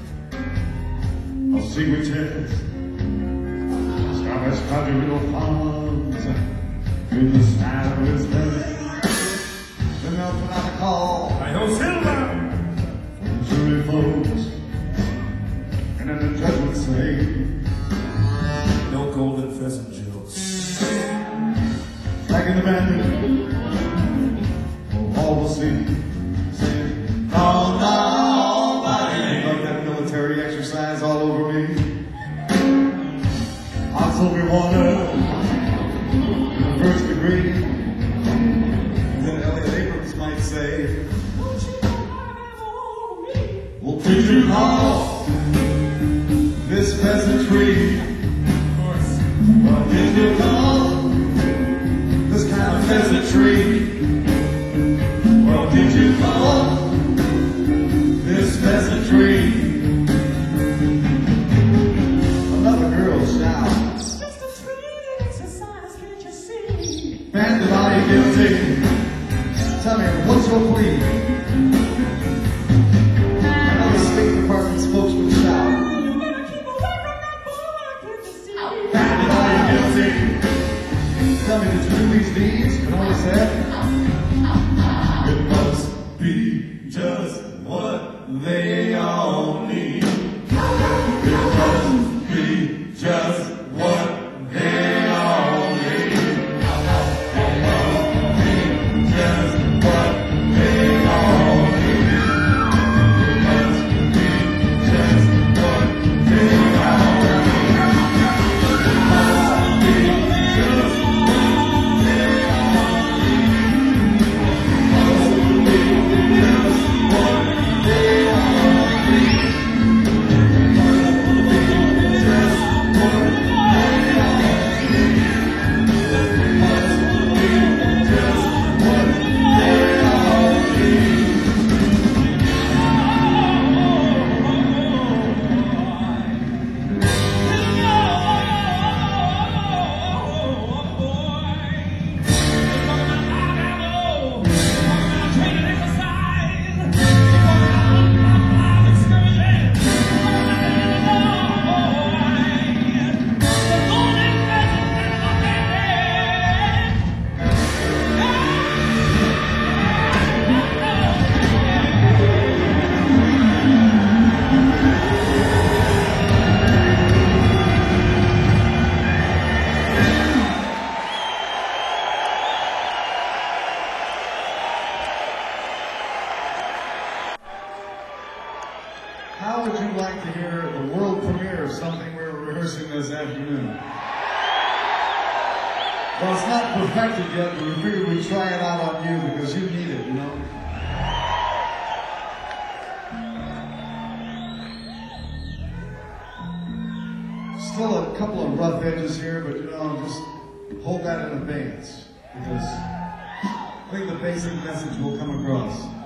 of secret test. Scottish quadrille farms in the side of his head. Then they'll put out a call. I know Silver. Jury folks, and then the judge would say, No golden pheasant jokes. back in the band, oh, all will see, saying, all down, I love that military exercise all over me. I told me water, in the first degree, then Elliot Abrams might say, well, did you call this pheasantry? Of course. Well, did you call this kind of pheasantry? Well, did you call this pheasantry? Another girl shouts, Just a training exercise, can't you see? found the body guilty. Tell me, what's your plea? State Department spokesman shout, You better keep away from that boy, can't you see? found the body guilty. Tell me, did you do these deeds? And all he said, it must be just what they all need. It must be just what they all need. It must be just what they all need. It must be just what they all need. It must be just what they all need. It must be just what they all need. How would you like to hear the world premiere of something we're rehearsing this afternoon? Well, it's not perfected yet, but we figured we'd try it out on you because you need it, you know? Still a couple of rough edges here, but you know, just hold that in abeyance because I think the basic message will come across.